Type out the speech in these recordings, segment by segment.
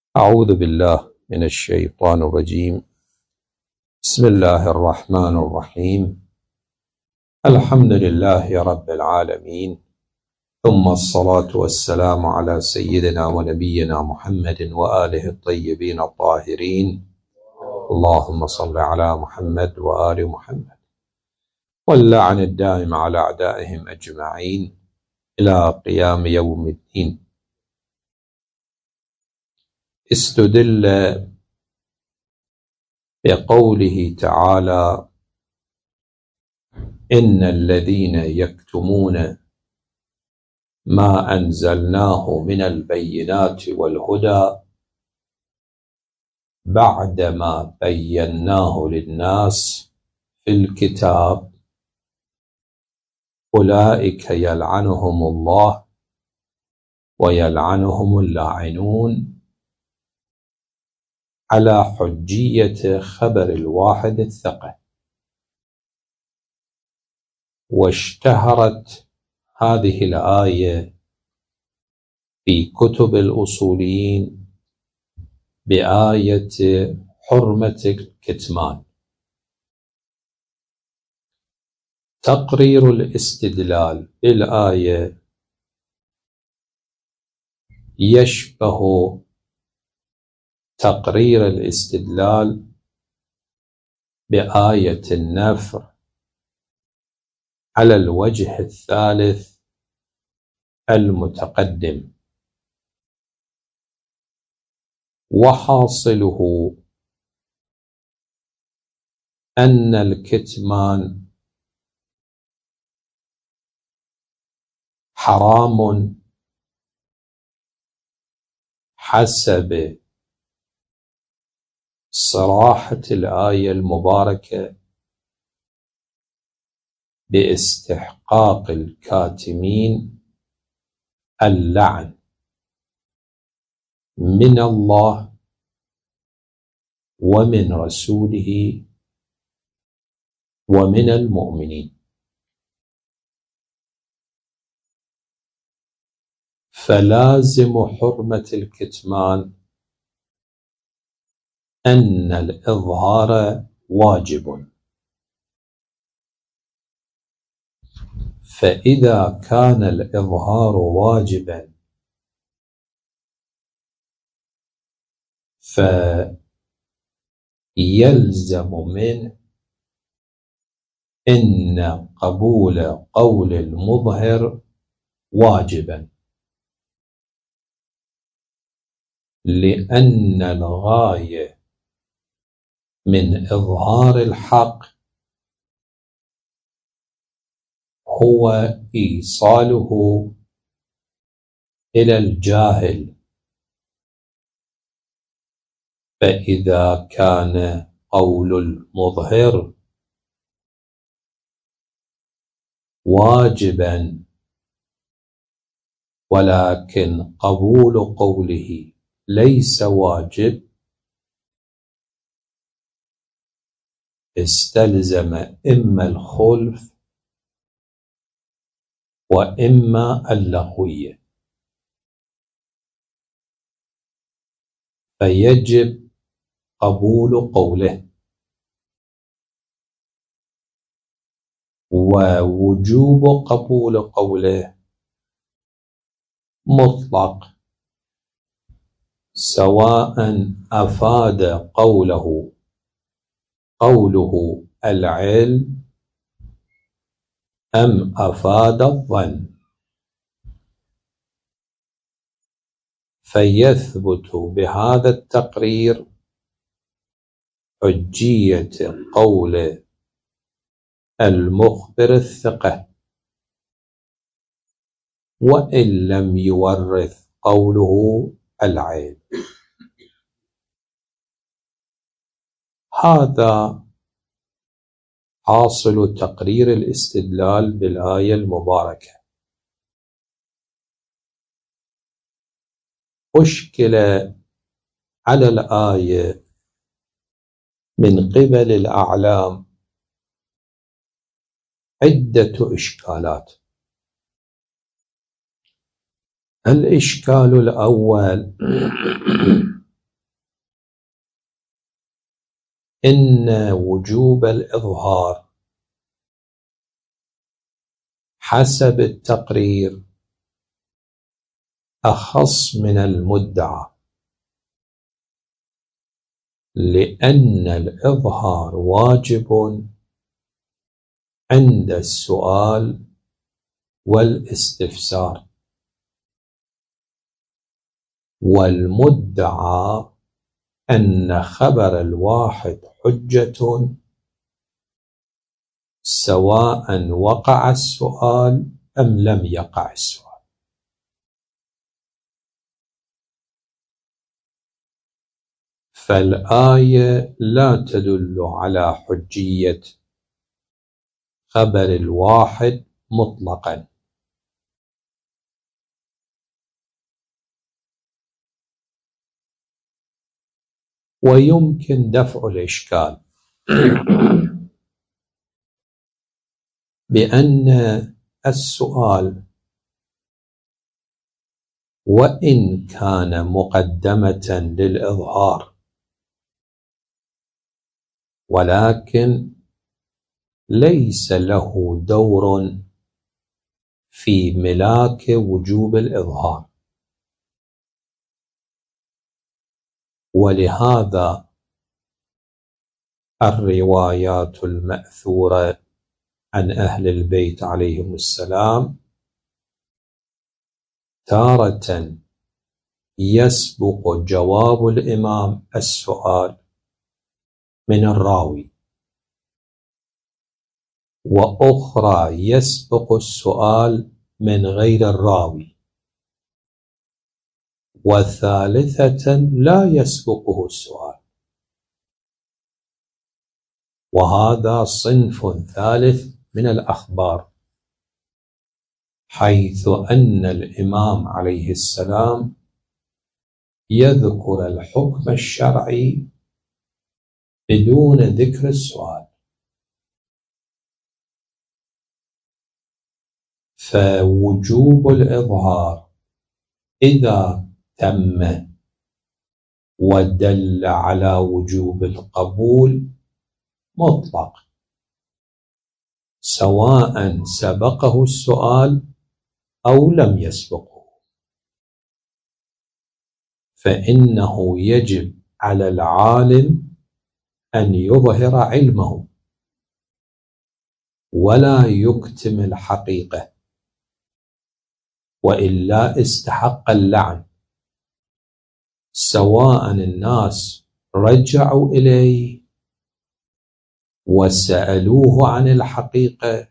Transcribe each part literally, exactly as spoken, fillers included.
أعوذ بالله من الشيطان الرجيم. بسم الله الرحمن الرحيم. الحمد لله رب العالمين، ثم الصلاة والسلام على سيدنا ونبينا محمد وآله الطيبين الطاهرين. اللهم صل على محمد وآل محمد، واللعن الدائم على أعدائهم أجمعين إلى قيام يوم الدين. استدل بقوله تعالى: إن الذين يكتمون ما أنزلناه من البينات والهدى بعدما بيناه للناس في الكتاب أولئك يلعنهم الله ويلعنهم اللاعنون، على حجية خبر الواحد الثقة. واشتهرت هذه الآية في كتب الأصوليين بآية حرمة الكتمان. تقرير الاستدلال بالآية يشبه تقرير الاستدلال بآية النفر على الوجه الثالث المتقدم، وحاصله أن الكتمان حرام حسب صراحة الآية المباركة باستحقاق الكاتمين اللعن من الله ومن رسوله ومن المؤمنين. فلازم حرمة الكتمان أن الإظهار واجب، فإذا كان الإظهار واجبا فيلزم منه إن قبول قول المظهر واجبا، لأن الغاية من إظهار الحق هو إيصاله إلى الجاهل. فإذا كان قول المظهر واجبا ولكن قبول قوله ليس واجب، استلزم إما الخلف وإما اللغوية، فيجب قبول قوله. ووجوب قبول قوله مطلق، سواء أفاد قوله قوله العلم أم أفاد الظن، فيثبت بهذا التقرير حجية قول المخبر الثقة، وإن لم يورث قوله العلم. هذا حاصل تقرير الاستدلال بالآية المباركة. أشكل على الآية من قبل الأعلام عدة إشكالات. الإشكال الأول إن وجوب الإظهار حسب التقرير أخص من المدعى، لأن الإظهار واجب عند السؤال والاستفسار، والمدعى أن خبر الواحد حجة سواء وقع السؤال أم لم يقع السؤال. فالآية لا تدل على حجية خبر الواحد مطلقا. ويمكن دفع الإشكال بأن السؤال وإن كان مقدمة للإظهار ولكن ليس له دور في ملاك وجوب الإظهار، ولهذا الروايات المأثورة عن أهل البيت عليهم السلام تارة يسبق جواب الإمام السؤال من الراوي، وأخرى يسبق السؤال من غير الراوي، وثالثة لا يسبقه السؤال. وهذا صنف ثالث من الأخبار، حيث أن الإمام عليه السلام يذكر الحكم الشرعي بدون ذكر السؤال. فوجوب الإظهار إذا تم ودل على وجوب القبول مطلق، سواء سبقه السؤال أو لم يسبقه، فإنه يجب على العالم أن يظهر علمه ولا يكتم الحقيقة، وإلا استحق اللعن، سواء الناس رجعوا إليه وسألوه عن الحقيقة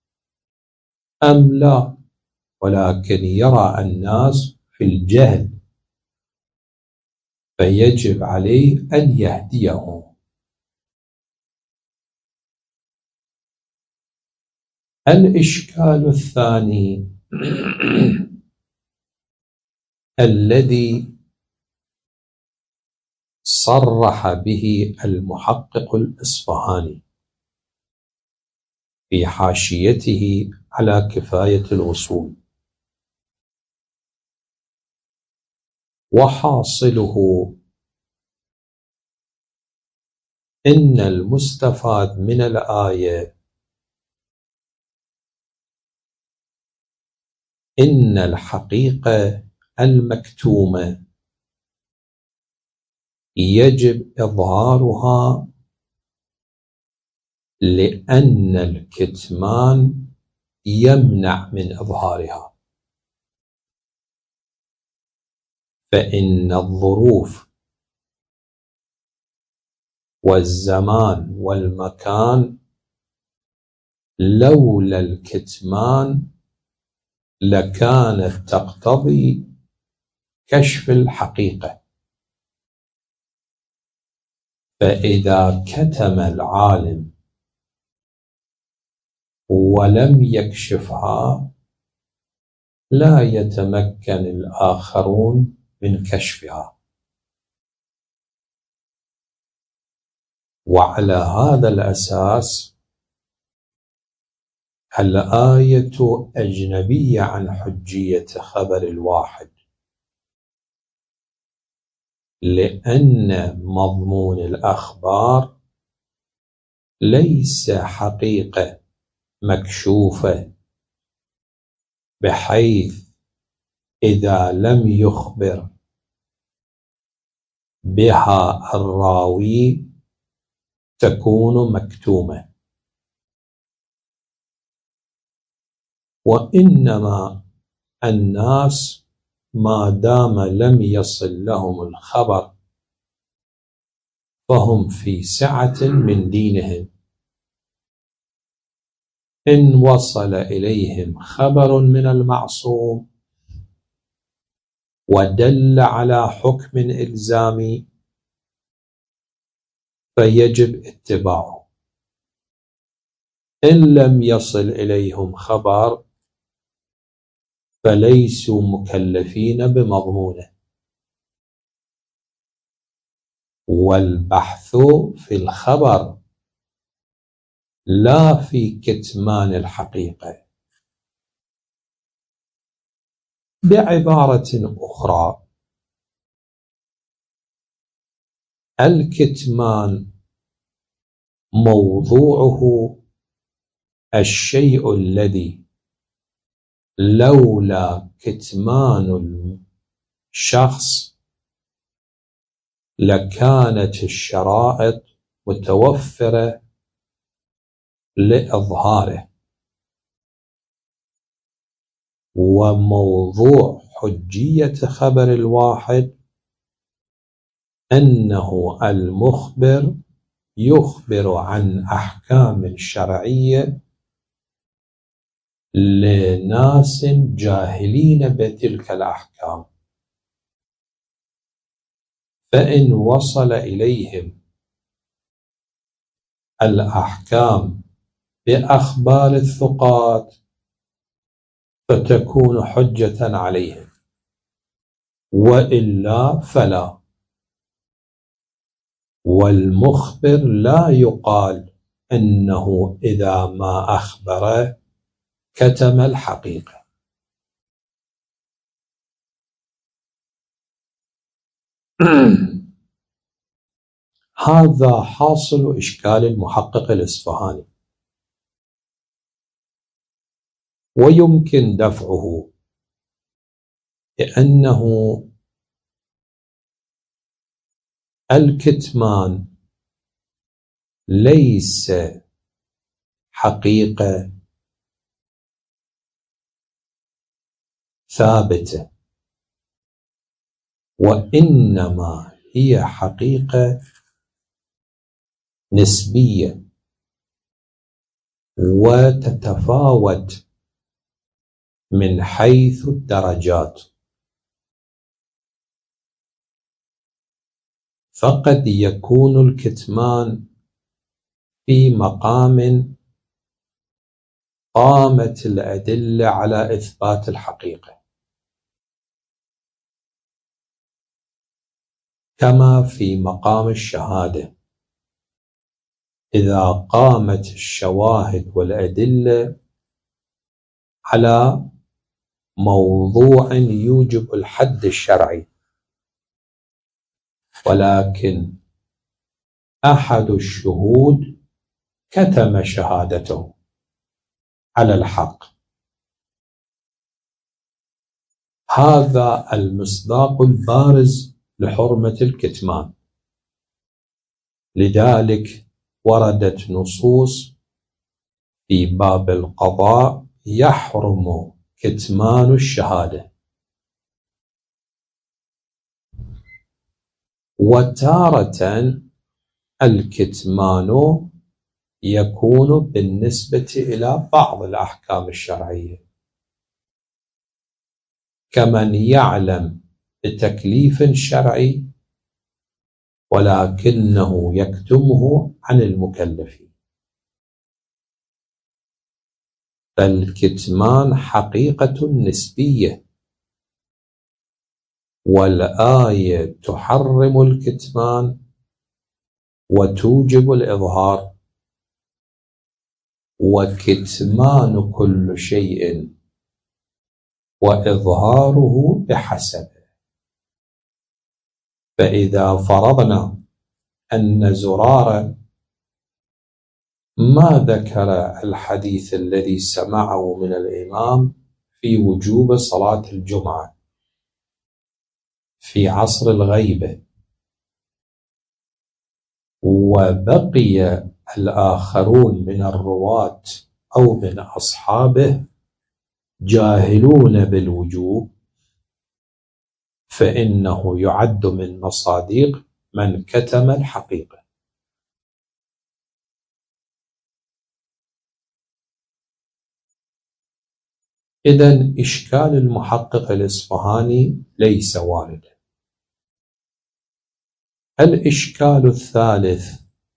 أم لا، ولكن يرى الناس في الجهل، فيجب عليه أن يهديهم. الإشكال الثاني الذي صرح به المحقق الإصفهاني في حاشيته على كفاية الوصول، وحاصله إن المستفاد من الآية إن الحقيقة المكتومة يجب إظهارها، لأن الكتمان يمنع من إظهارها، فإن الظروف والزمان والمكان لولا الكتمان لكانت تقتضي كشف الحقيقة. فإذا كتم العالم ولم يكشفها لا يتمكن الآخرون من كشفها. وعلى هذا الأساس الآية أجنبية عن حجية خبر الواحد، لأن مضمون الأخبار ليس حقيقة مكشوفة، بحيث إذا لم يخبر بها الراوي تكون مكتومة، وإنما الناس ما دام لم يصل لهم الخبر فهم في سعة من دينهم. إن وصل إليهم خبر من المعصوم ودل على حكم إلزامي فيجب اتباعه، إن لم يصل إليهم خبر فليسوا مكلفين بمضمونه. والبحث في الخبر لا في كتمان الحقيقة. بعبارة أخرى، الكتمان موضوعه الشيء الذي لولا كتمان الشخص لكانت الشرائط متوفرة لإظهاره. وموضوع حجية خبر الواحد أنه المخبر يخبر عن أحكام شرعية لناس جاهلين بتلك الأحكام، فإن وصل إليهم الأحكام بأخبار الثقات فتكون حجة عليهم، وإلا فلا. والمخبر لا يقال إنه إذا ما أخبر كتم الحقيقة. هذا حاصل إشكال المحقق الإصفهاني، ويمكن دفعه لأنه الكتمان ليس حقيقة ثابتة، وإنما هي حقيقة نسبية وتتفاوت من حيث الدرجات. فقد يكون الكتمان في مقام قامت الأدلة على إثبات الحقيقة، كما في مقام الشهادة إذا قامت الشواهد والأدلة على موضوع يوجب الحد الشرعي، ولكن أحد الشهود كتم شهادته على الحق. هذا المصداق البارز لحرمة الكتمان. لذلك وردت نصوص في باب القضاء يحرم كتمان الشهادة. وتارة الكتمان يكون بالنسبة إلى بعض الأحكام الشرعية، كمن يعلم بتكليف شرعي ولكنه يكتمه عن المكلفين. فالكتمان حقيقة نسبية، والآية تحرم الكتمان وتوجب الإظهار، وكتمان كل شيء وإظهاره بحسبه. فإذا فرضنا أن زرارة ما ذكر الحديث الذي سمعه من الإمام في وجوب صلاة الجمعة في عصر الغيبة، وبقي الآخرون من الرواة أو من أصحابه جاهلون بالوجوب، فإنه يعد من مصادق من كتم الحقيقة. إذن إشكال المحقق الإصفهاني ليس واردا. الإشكال الثالث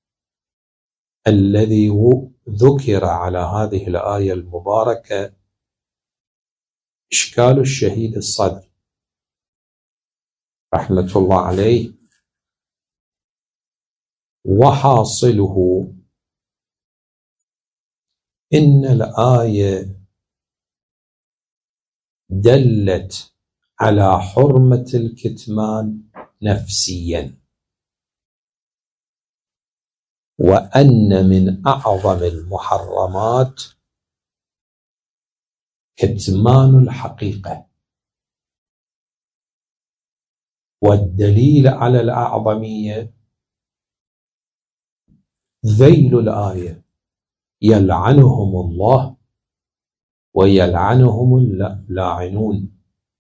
الذي ذكر على هذه الآية المباركة إشكال الشهيد الصدر رحمة الله عليه، وحاصله إن الآية دلت على حرمة الكتمان نفسيا، وأن من أعظم المحرمات كتمان الحقيقة، والدليل على الأعظمية ذيل الآية يلعنهم الله ويلعنهم اللاعنون،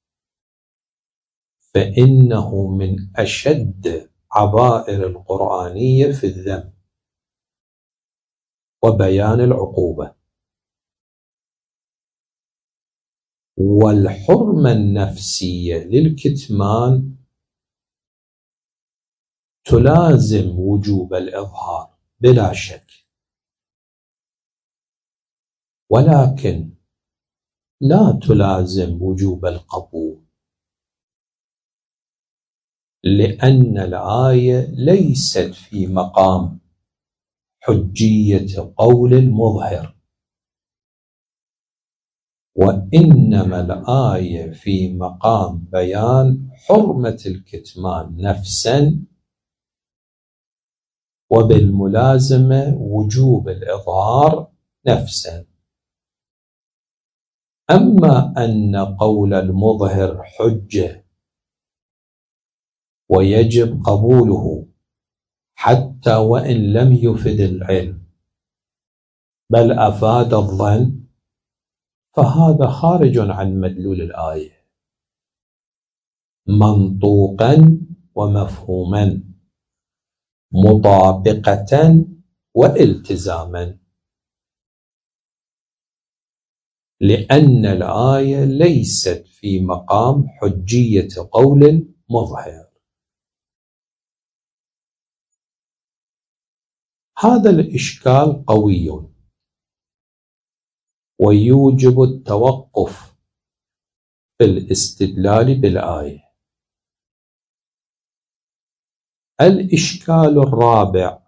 فإنه من أشد عبائر القرآنية في الذم وبيان العقوبة. والحرمة النفسية للكتمان تلازم وجوب الإظهار بلا شك، ولكن لا تلازم وجوب القبول، لأن الآية ليست في مقام حجية قول المظهر، وإنما الآية في مقام بيان حرمة الكتمان نفسا، وبالملازمة وجوب الإظهار نفسا. أما أن قول المظهر حجة ويجب قبوله حتى وإن لم يفد العلم بل أفاد الظن، فهذا خارج عن مدلول الآية منطوقا ومفهوما، مطابقة والتزاما، لأن الآية ليست في مقام حجية قول مظهر. هذا الإشكال قوي ويوجب التوقف في الاستدلال بالآية. الإشكال الرابع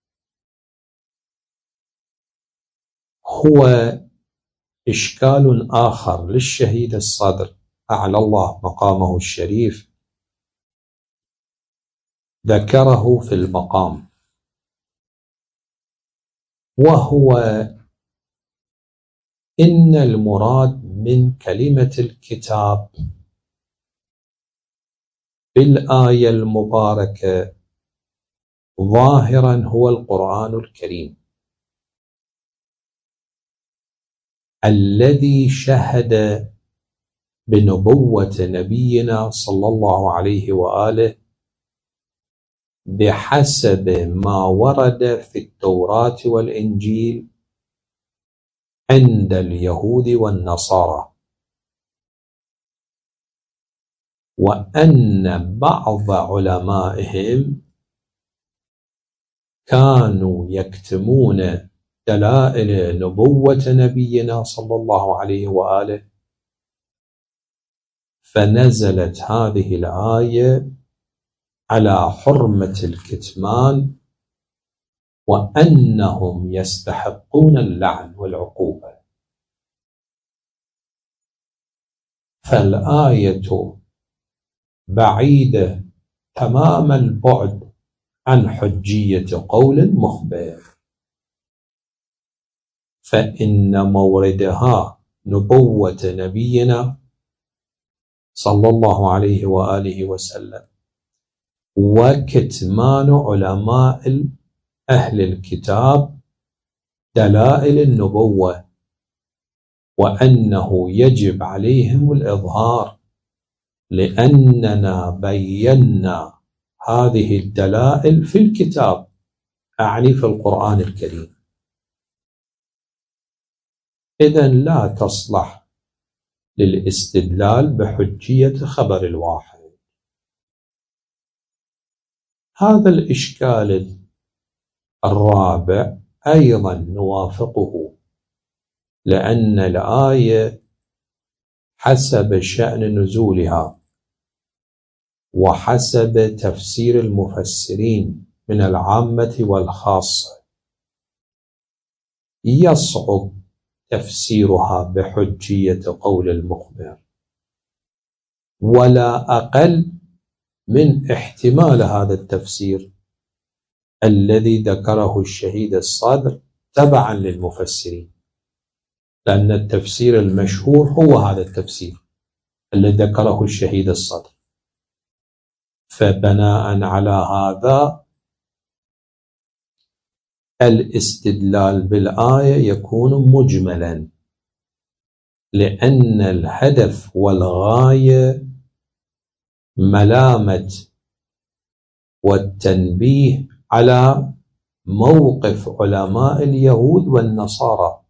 هو إشكال آخر للشهيد الصدر أعلى الله مقامه الشريف، ذكره في المقام، وهو إن المراد من كلمة الكتاب بالآية المباركة ظاهرا هو القرآن الكريم الذي شهد بنبوة نبينا صلى الله عليه وآله بحسب ما ورد في التوراة والإنجيل عند اليهود والنصارى، وأن بعض علمائهم كانوا يكتمون دلائل نبوة نبينا صلى الله عليه وآله، فنزلت هذه الآية على حرمة الكتمان وأنهم يستحقون اللعن والعقوبة. فالآية بعيدة تمام البعد عن حجية قول المخبر. فإن موردها نبوة نبينا صلى الله عليه وآله وسلم وكتمان علماء أهل الكتاب دلائل النبوة، وأنه يجب عليهم الإظهار لأننا بينا هذه الدلائل في الكتاب، أعني في القرآن الكريم. إذن لا تصلح للاستدلال بحجية خبر الواحد. هذا الإشكال الرابع أيضا نوافقه، لأن الآية حسب شأن نزولها وحسب تفسير المفسرين من العامة والخاصة يصعب تفسيرها بحجية قول المخبر، ولا أقل من احتمال هذا التفسير الذي ذكره الشهيد الصدر تبعا للمفسرين، لأن التفسير المشهور هو هذا التفسير الذي ذكره الشهيد الصدر. فبناء على هذا الاستدلال بالآية يكون مجملا، لأن الهدف والغاية ملامة والتنبيه على موقف علماء اليهود والنصارى،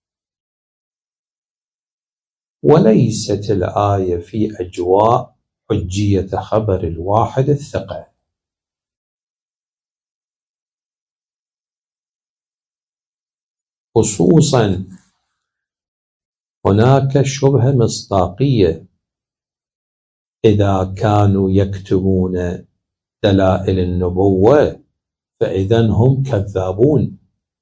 وليست الآية في أجواء حجية خبر الواحد الثقة. خصوصا هناك شبهة مصداقية إذا كانوا يكتمون دلائل النبوة فإذن هم كذابون،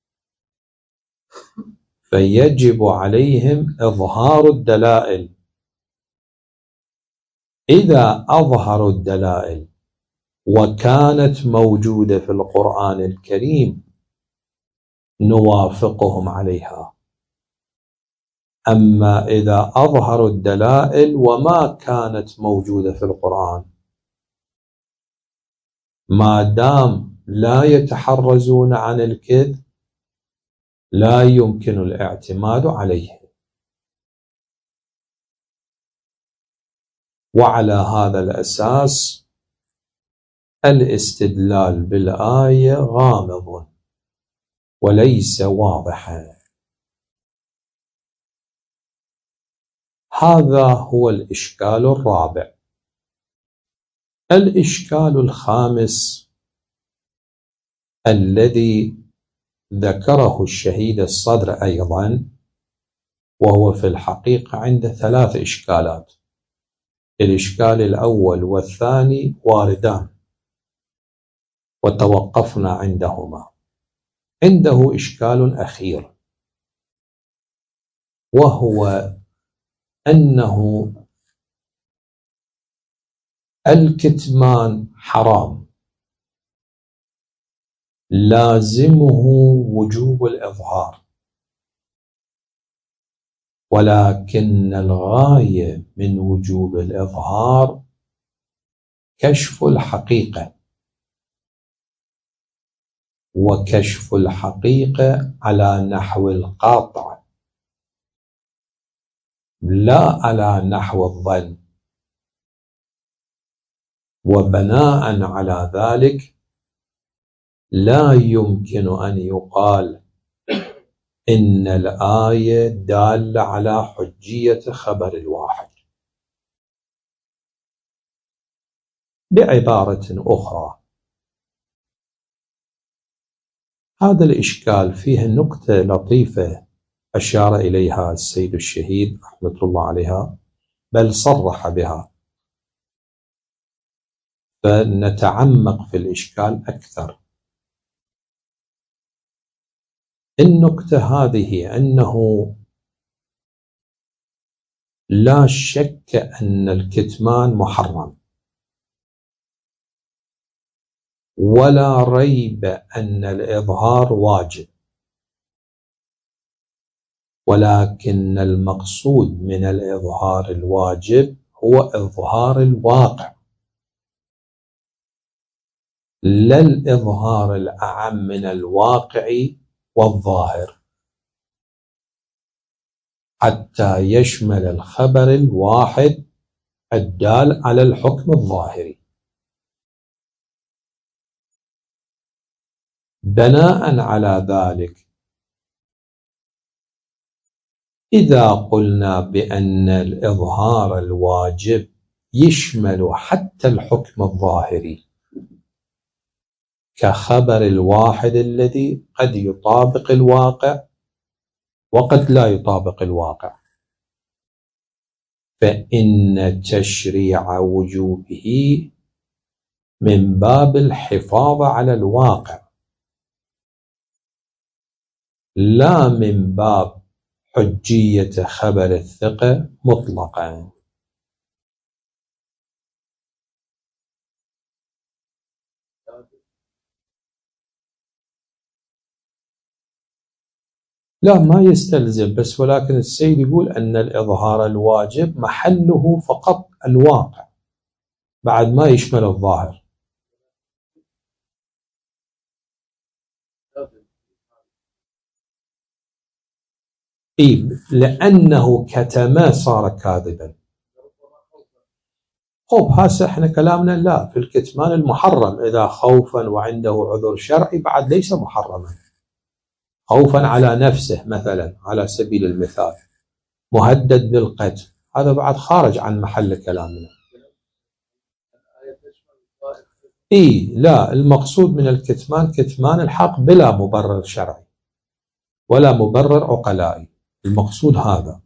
فيجب عليهم إظهار الدلائل. إذا أظهروا الدلائل وكانت موجودة في القرآن الكريم نوافقهم عليها، أما إذا أظهروا الدلائل وما كانت موجودة في القرآن ما دام لا يتحرزون عن الكذب لا يمكن الاعتماد عليه. وعلى هذا الأساس الاستدلال بالآية غامض وليس واضحا. هذا هو الإشكال الرابع. الإشكال الخامس الذي ذكره الشهيد الصدر أيضا، وهو في الحقيقة عنده ثلاث إشكالات. الإشكال الأول والثاني واردان وتوقفنا عندهما. عنده إشكال أخير، وهو أنه الكتمان حرام لازمه وجوب الإظهار، ولكن الغاية من وجوب الإظهار كشف الحقيقة، وكشف الحقيقة على نحو القاطع لا على نحو الظن. وبناء على ذلك لا يمكن أن يقال إن الآية دالة على حجية خبر الواحد. بعبارة أخرى، هذا الإشكال فيه نكتة لطيفة أشار إليها السيد الشهيد رحمة الله عليها، بل صرح بها، فنتعمق في الإشكال أكثر. النكتة هذه أنه لا شك أن الكتمان محرم، ولا ريب أن الإظهار واجب، ولكن المقصود من الإظهار الواجب هو إظهار الواقع، لا الإظهار الأعم من الواقع والظاهر، حتى يشمل الخبر الواحد الدال على الحكم الظاهري. بناء على ذلك، إذا قلنا بأن الإظهار الواجب يشمل حتى الحكم الظاهري كخبر الواحد الذي قد يطابق الواقع وقد لا يطابق الواقع، فإن تشريع وجوبه من باب الحفاظ على الواقع، لا من باب حجية خبر الثقة مطلقا. لا، ما يستلزم، بس ولكن السيد يقول أن الإظهار الواجب محله فقط الواقع، بعد ما يشمل الظاهر. إيه، لأنه كتمه صار كاذبا. خب هسه احنا كلامنا لا في الكتمان المحرم، إذا خوفا وعنده عذر شرعي بعد ليس محرما. خوفا على نفسه مثلا على سبيل المثال، مهدد بالقتل، هذا بعد خارج عن محل كلامنا. إيه لا، المقصود من الكتمان كتمان الحق بلا مبرر شرعي ولا مبرر عقلائي، المقصود هذا.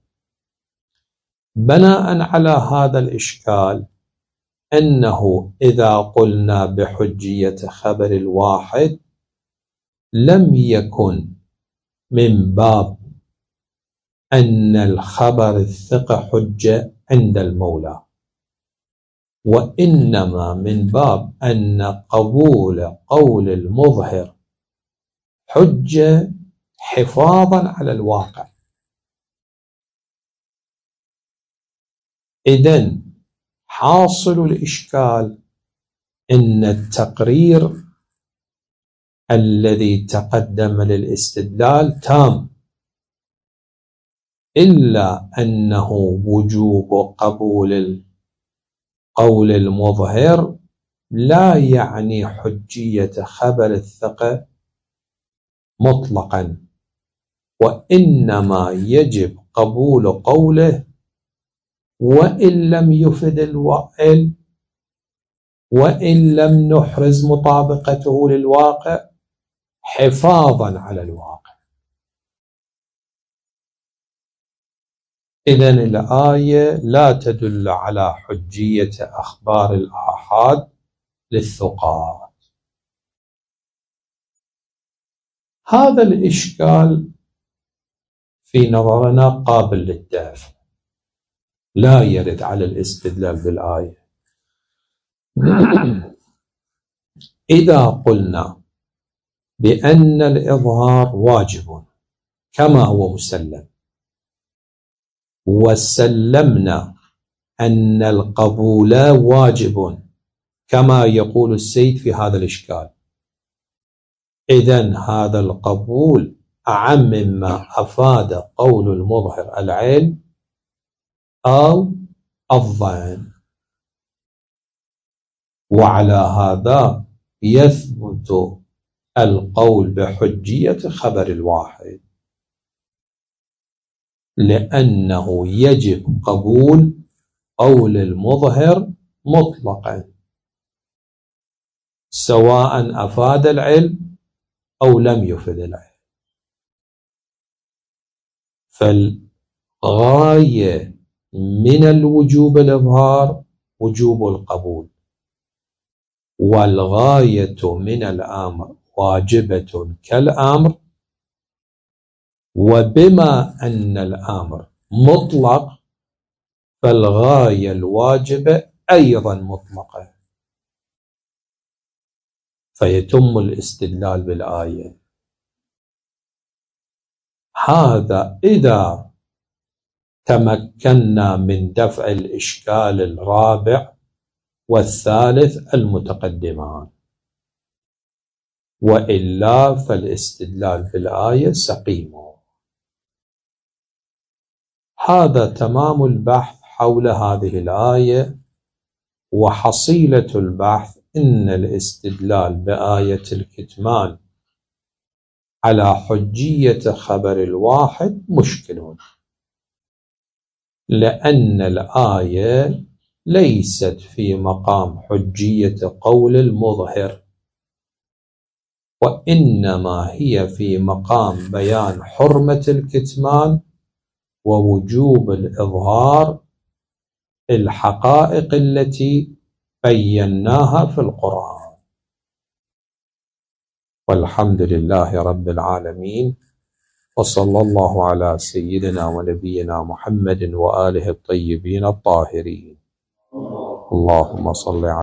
بناء على هذا الإشكال، أنه إذا قلنا بحجية خبر الواحد لم يكن من باب أن الخبر الثقة حجة عند المولى، وإنما من باب أن قبول قول المظهر حجة حفاظا على الواقع. إذن حاصل الإشكال إن التقرير الذي تقدم للاستدلال تام، إلا أنه وجوب قبول قول المظهر لا يعني حجية خبر الثقة مطلقا، وإنما يجب قبول قوله وإن لم يفد الوائل، وإن لم نحرز مطابقته للواقع حفاظا على الواقع. إذن الآية لا تدل على حجية أخبار الآحاد للثقات. هذا الإشكال في نظرنا قابل للدفع، لا يرد على الاستدلال بالآية. إذا قلنا بأن الإظهار واجب كما هو مسلم، وسلمنا أن القبول واجب كما يقول السيد في هذا الإشكال، إذن هذا القبول أعم مما أفاد قول المظهر العلم أو الظن، وعلى هذا يثبت القول بحجية خبر الواحد، لأنه يجب قبول قول المظهر مطلقا سواء أفاد العلم أو لم يفد العلم. فالغاية من الوجوب الإظهار وجوب القبول، والغاية من الأمر واجبة كالأمر، وبما أن الأمر مطلق فالغاية الواجبة أيضا مطلقة، فيتم الاستدلال بالآية. هذا إذا تمكنا من دفع الإشكال الرابع والثالث المتقدمان، وإلا فالاستدلال بالآية سقيم. هذا تمام البحث حول هذه الآية، وحصيلة البحث إن الاستدلال بآية الكتمان على حجية خبر الواحد مشكل، لأن الآية ليست في مقام حجية قول المظهر، وإنما هي في مقام بيان حرمة الكتمان ووجوب الإظهار الحقائق التي بيناها في القرآن. والحمد لله رب العالمين، وصلى الله على سيدنا ونبينا محمد وآله الطيبين الطاهرين. اللهم صل على